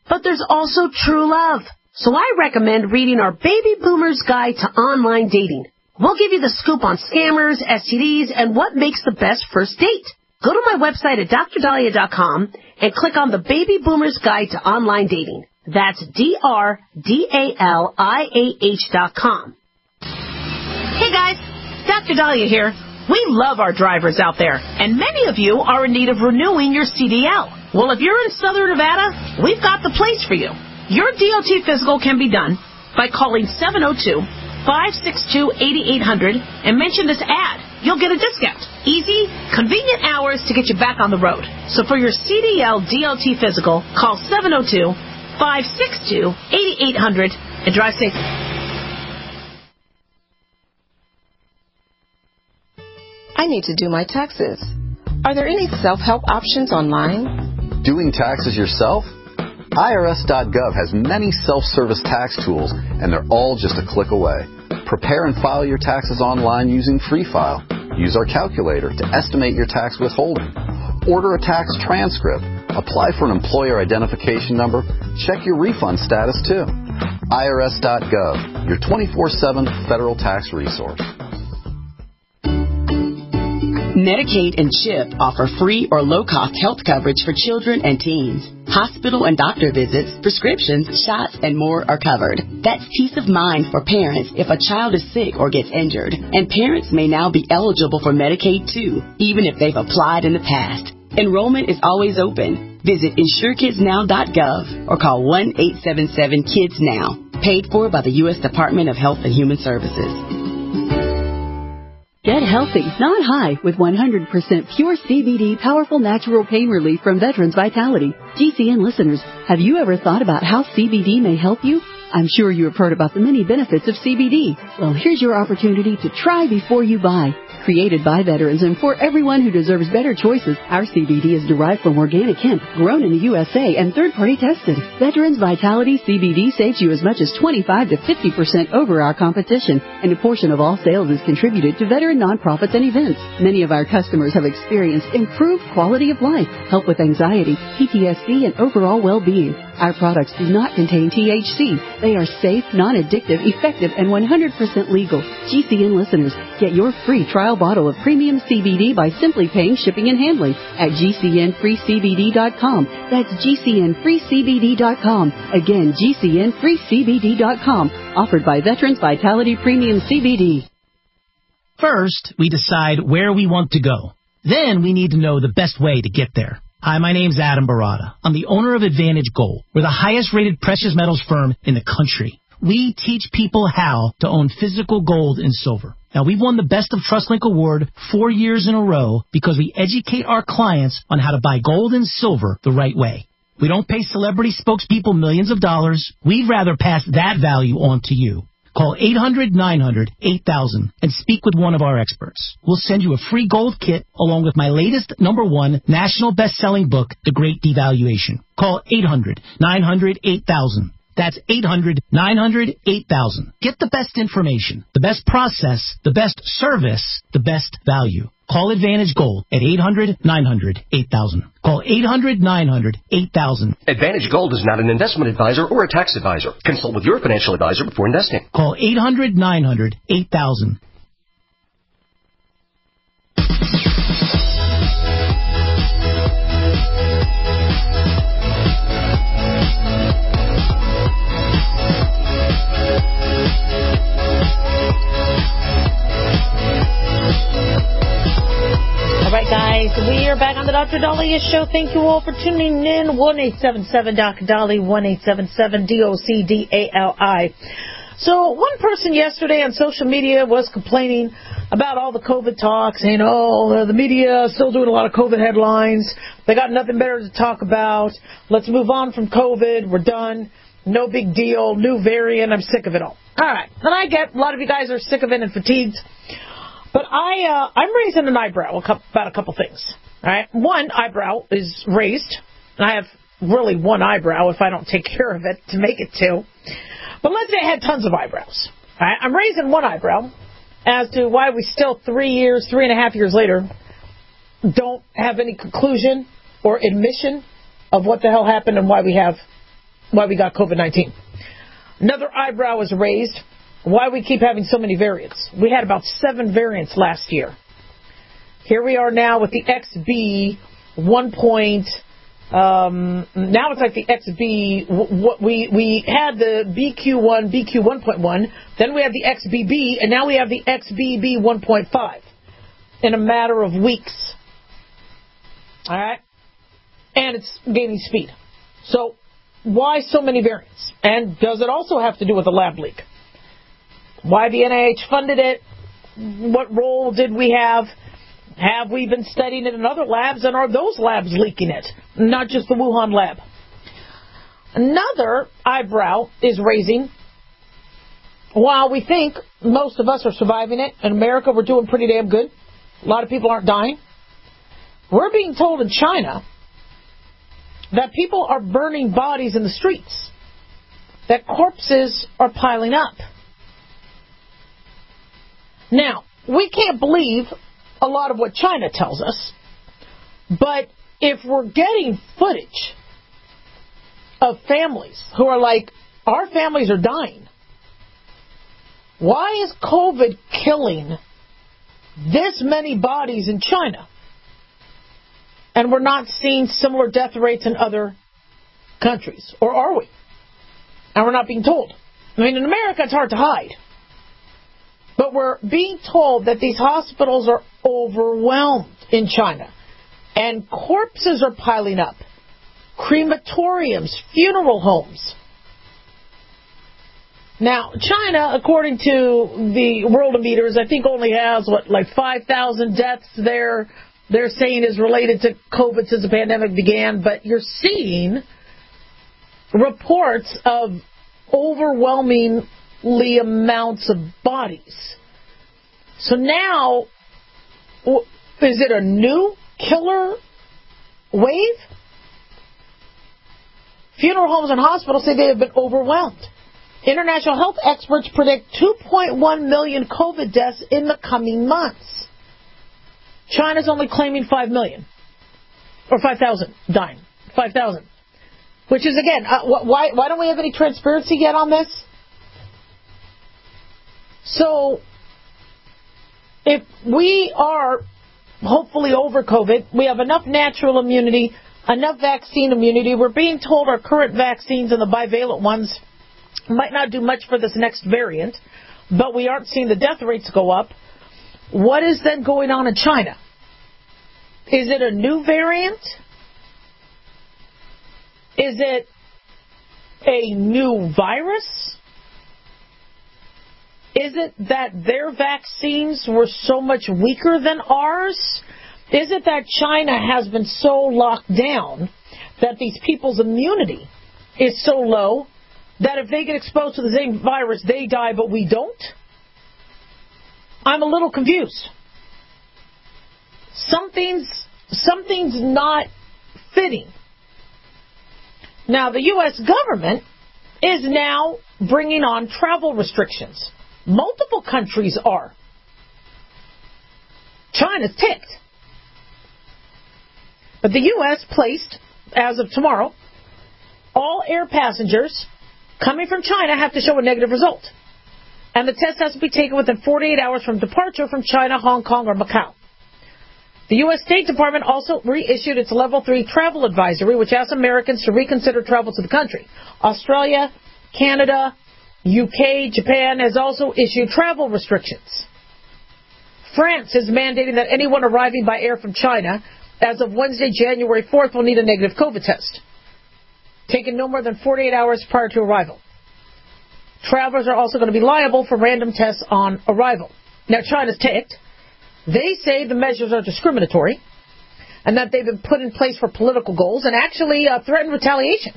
But there's also true love. So I recommend reading our Baby Boomer's Guide to Online Dating. We'll give you the scoop on scammers, S T Ds, and what makes the best first date. Go to my website at dr dahlia dot com and click on the Baby Boomer's Guide to Online Dating. That's D R D A L I A H dot com. Hey guys, Doctor Dahlia here. We love our drivers out there, and many of you are in need of renewing your C D L. Well, if you're in Southern Nevada, we've got the place for you. Your D O T physical can be done by calling seven oh two, five six two, eight eight zero zero and mention this ad. You'll get a discount. Easy, convenient hours to get you back on the road. So for your C D L D O T physical, call seven oh two, five six two, eight eight zero zero and drive safe. I need to do my taxes. Are there any self-help options online? Doing taxes yourself? I R S dot gov has many self-service tax tools, and they're all just a click away. Prepare and file your taxes online using Free File. Use our calculator to estimate your tax withholding. Order a tax transcript. Apply for an employer identification number. Check your refund status, too. I R S dot gov, your twenty-four seven federal tax resource. Medicaid and CHIP offer free or low-cost health coverage for children and teens. Hospital and doctor visits, prescriptions, shots, and more are covered. That's peace of mind for parents if a child is sick or gets injured. And parents may now be eligible for Medicaid, too, even if they've applied in the past. Enrollment is always open. Visit insure kids now dot gov or call one eight seven seven kids now. Paid for by the U S Department of Health and Human Services. Get healthy, not high, with one hundred percent pure C B D powerful natural pain relief from Veterans Vitality. G C N listeners, have you ever thought about how C B D may help you? I'm sure you have heard about the many benefits of C B D. Well, here's your opportunity to try before you buy. Created by veterans and for everyone who deserves better choices, our C B D is derived from organic hemp, grown in the U S A, and third-party tested. Veterans Vitality C B D saves you as much as twenty-five to fifty percent over our competition, and a portion of all sales is contributed to veteran nonprofits and events. Many of our customers have experienced improved quality of life, help with anxiety, P T S D, and overall well-being. Our products do not contain T H C. They are safe, non-addictive, effective, and one hundred percent legal. G C N listeners, get your free trial bottle of premium C B D by simply paying shipping and handling at G C N free C B D dot com. That's G C N free C B D dot com. Again, G C N free C B D dot com. Offered by Veterans Vitality Premium C B D. First, we decide where we want to go. Then we need to know the best way to get there. Hi, my name's Adam Barada. I'm the owner of Advantage Gold. We're the highest-rated precious metals firm in the country. We teach people how to own physical gold and silver. Now, we've won the Best of TrustLink Award four years in a row because we educate our clients on how to buy gold and silver the right way. We don't pay celebrity spokespeople millions of dollars. We'd rather pass that value on to you. Call eight hundred, nine hundred, eight thousand and speak with one of our experts. We'll send you a free gold kit along with my latest number one national best-selling book, The Great Devaluation. Call eight hundred, nine hundred, eight thousand. That's eight hundred, nine hundred, eight thousand. Get the best information, the best process, the best service, the best value. Call Advantage Gold at eight hundred, nine hundred, eight thousand. Call eight hundred, nine hundred, eight thousand. Advantage Gold is not an investment advisor or a tax advisor. Consult with your financial advisor before investing. Call eight hundred, nine hundred, eight thousand. All right, guys, we are back on the Doctor Dahlia Show. Thank you all for tuning in. one eight seven seven D O C Dali, one eight seven seven D O C D A L I. So one person yesterday on social media was complaining about all the COVID talk, saying, oh, the media is still doing a lot of COVID headlines. They got nothing better to talk about. Let's move on from COVID. We're done. No big deal. New variant. I'm sick of it all. All right. And I get a lot of you guys are sick of it and fatigued. But I, uh, I'm raising an eyebrow about a couple things. All right. One eyebrow is raised. And I have really one eyebrow if I don't take care of it to make it two. But let's say I had tons of eyebrows. All right. I'm raising one eyebrow as to why we still three years, three and a half years later, don't have any conclusion or admission of what the hell happened and why we have why we got COVID nineteen. Another eyebrow was raised. Why we keep having so many variants. We had about seven variants last year. Here we are now with the X B one. Um, now it's like the X B. What we we had the B Q one, B Q one point one. Then we have the X B B, and now we have the X B B one point five. In a matter of weeks. All right, and it's gaining speed. So, why so many variants? And does it also have to do with the lab leak? Why the N I H funded it? What role did we have? Have we been studying it in other labs, and are those labs leaking it? Not just the Wuhan lab. Another eyebrow is raising. While we think most of us are surviving it, in America we're doing pretty damn good, a lot of people aren't dying, we're being told in China that people are burning bodies in the streets, that corpses are piling up. Now, we can't believe a lot of what China tells us, but if we're getting footage of families who are like, our families are dying, why is COVID killing this many bodies in China? And we're not seeing similar death rates in other countries. Or are we? And we're not being told. I mean, in America, it's hard to hide. But we're being told that these hospitals are overwhelmed in China. And corpses are piling up. Crematoriums, funeral homes. Now, China, according to the Worldometers, I think only has, what, like five thousand deaths there. They're saying is related to COVID since the pandemic began. But you're seeing reports of overwhelmingly amounts of bodies. So now, is it a new killer wave? Funeral homes and hospitals say they have been overwhelmed. International health experts predict two point one million COVID deaths in the coming months. China's only claiming five million. Or five thousand dying. five thousand. Which is, again, uh, why, why don't we have any transparency yet on this? So, if we are hopefully over COVID, we have enough natural immunity, enough vaccine immunity. We're being told our current vaccines and the bivalent ones might not do much for this next variant, but we aren't seeing the death rates go up. What is then going on in China? Is it a new variant? Is it a new virus? Is it that their vaccines were so much weaker than ours? Is it that China has been so locked down that these people's immunity is so low that if they get exposed to the same virus, they die, but we don't? I'm a little confused. Something's, something's not fitting. Now, the U S government is now bringing on travel restrictions. Multiple countries are. China's ticked. But the U S placed, as of tomorrow, all air passengers coming from China have to show a negative result. And the test has to be taken within forty-eight hours from departure from China, Hong Kong, or Macau. The U S State Department also reissued its Level three travel advisory, which asks Americans to reconsider travel to the country. Australia, Canada, U K, Japan has also issued travel restrictions. France is mandating that anyone arriving by air from China as of Wednesday, January fourth, will need a negative COVID test, taken no more than forty-eight hours prior to arrival. Travelers are also going to be liable for random tests on arrival. Now, China's ticked. They say the measures are discriminatory and that they've been put in place for political goals and actually uh, threatened retaliation.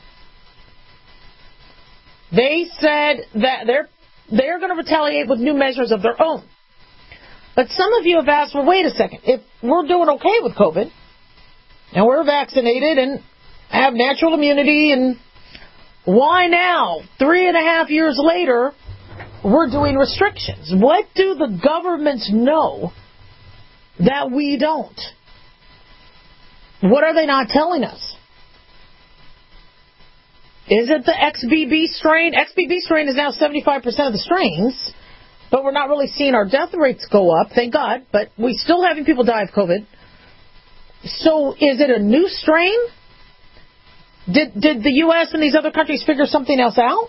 They said that they're, they're going to retaliate with new measures of their own. But some of you have asked, well, wait a second. If we're doing okay with COVID and we're vaccinated and have natural immunity, and why now, three and a half years later, we're doing restrictions? What do the governments know that we don't? What are they not telling us? Is it the X B B strain? X B B strain is now seventy-five percent of the strains, but we're not really seeing our death rates go up, thank God, but we're still having people die of COVID. So is it a new strain? Did did the U S and these other countries figure something else out?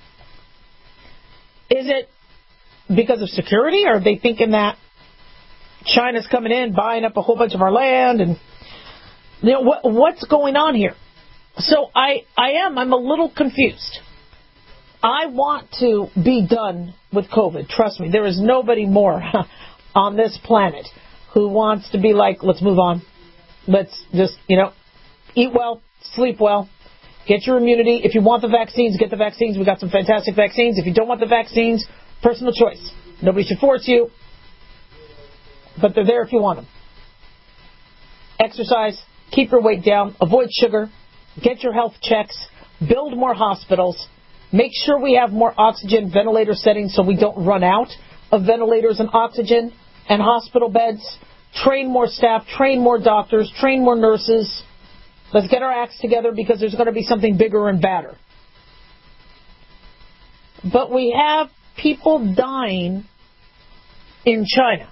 Is it because of security? Or are they thinking that China's coming in, buying up a whole bunch of our land? And you know, what, what's going on here? So I, I am, I'm a little confused. I want to be done with COVID. Trust me, there is nobody more on this planet who wants to be like, let's move on. Let's just, you know, eat well, sleep well, get your immunity. If you want the vaccines, get the vaccines. We got some fantastic vaccines. If you don't want the vaccines, personal choice. Nobody should force you, but they're there if you want them. Exercise, keep your weight down, avoid sugar, get your health checks, build more hospitals, make sure we have more oxygen ventilator settings so we don't run out of ventilators and oxygen and hospital beds. Train more staff, train more doctors, train more nurses. Let's get our acts together because there's going to be something bigger and badder. But we have people dying in China.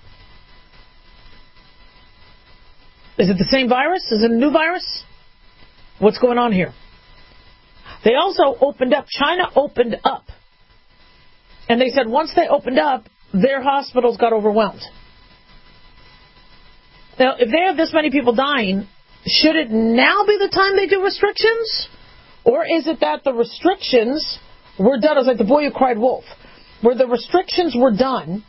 Is it the same virus? Is it a new virus? What's going on here? They also opened up. China opened up. And they said once they opened up, their hospitals got overwhelmed. Now, if they have this many people dying, should it now be the time they do restrictions? Or is it that the restrictions were done, as like the boy who cried wolf, where the restrictions were done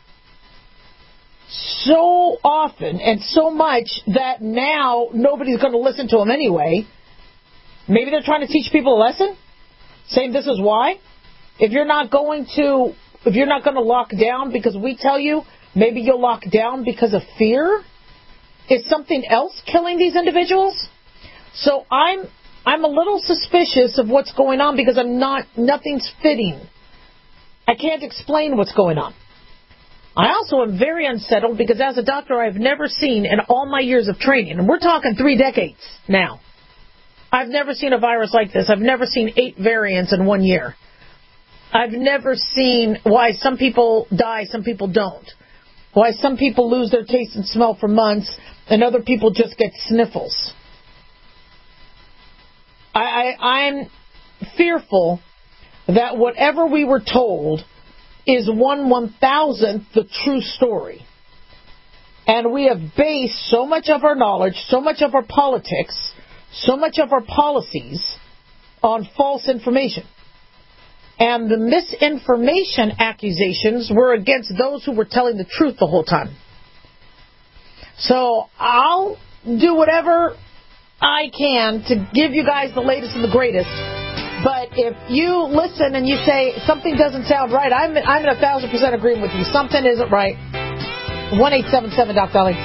so often and so much that now nobody's going to listen to them anyway? Maybe they're trying to teach people a lesson, saying this is why. If you're not going to, if you're not going to lock down because we tell you, maybe you'll lock down because of fear. Is something else killing these individuals? So I'm I'm a little suspicious of what's going on because I'm not, nothing's fitting. I can't explain what's going on. I also am very unsettled because as a doctor I've never seen in all my years of training, and we're talking three decades now, I've never seen a virus like this. I've never seen eight variants in one year. I've never seen why some people die, some people don't. Why some people lose their taste and smell for months and other people just get sniffles. I, I, I'm fearful that whatever we were told is one one-thousandth the true story. And we have based so much of our knowledge, so much of our politics, so much of our policies on false information. And the misinformation accusations were against those who were telling the truth the whole time. So I'll do whatever I can to give you guys the latest and the greatest. But if you listen and you say something doesn't sound right, I'm I'm in a thousand percent agreement with you. Something isn't right. one eight seven seven Doc Dolly.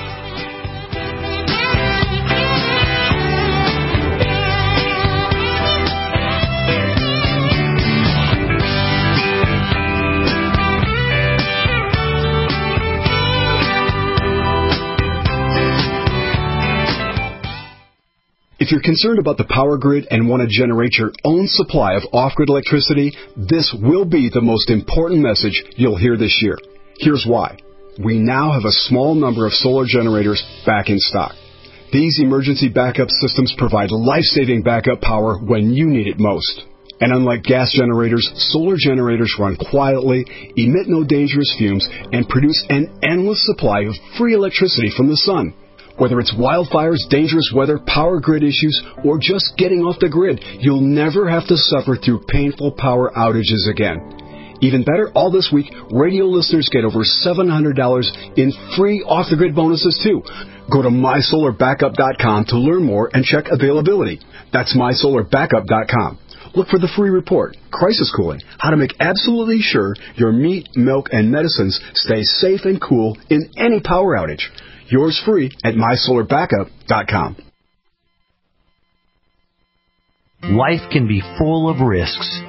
If you're concerned about the power grid and want to generate your own supply of off-grid electricity, this will be the most important message you'll hear this year. Here's why. We now have a small number of solar generators back in stock. These emergency backup systems provide life-saving backup power when you need it most. And unlike gas generators, solar generators run quietly, emit no dangerous fumes, and produce an endless supply of free electricity from the sun. Whether it's wildfires, dangerous weather, power grid issues, or just getting off the grid, you'll never have to suffer through painful power outages again. Even better, all this week, radio listeners get over seven hundred dollars in free off-the-grid bonuses, too. Go to my solar backup dot com to learn more and check availability. That's my solar backup dot com. Look for the free report, Crisis Cooling, how to make absolutely sure your meat, milk, and medicines stay safe and cool in any power outage. Yours free at my solar backup dot com. Life can be full of risks.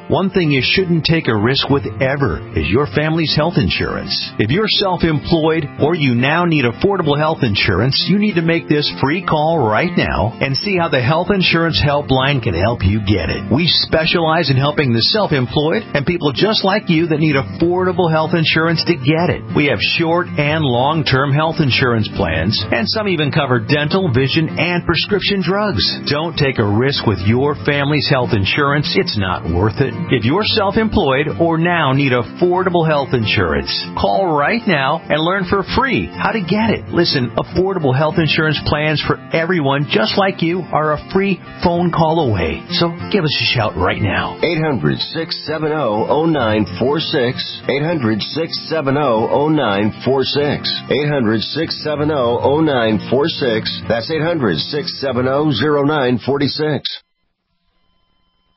One thing you shouldn't take a risk with ever is your family's health insurance. If you're self-employed or you now need affordable health insurance, you need to make this free call right now and see how the Health Insurance Helpline can help you get it. We specialize in helping the self-employed and people just like you that need affordable health insurance to get it. We have short and long-term health insurance plans, and some even cover dental, vision, and prescription drugs. Don't take a risk with your family's health insurance. It's not worth it. If you're self-employed or now need affordable health insurance, call right now and learn for free how to get it. Listen, affordable health insurance plans for everyone just like you are a free phone call away. So give us a shout right now. eight hundred, six seven zero, zero nine four six. eight hundred, six seven zero, zero nine four six. eight hundred, six seven zero, zero nine four six. That's eight hundred, six seven zero, zero nine four six.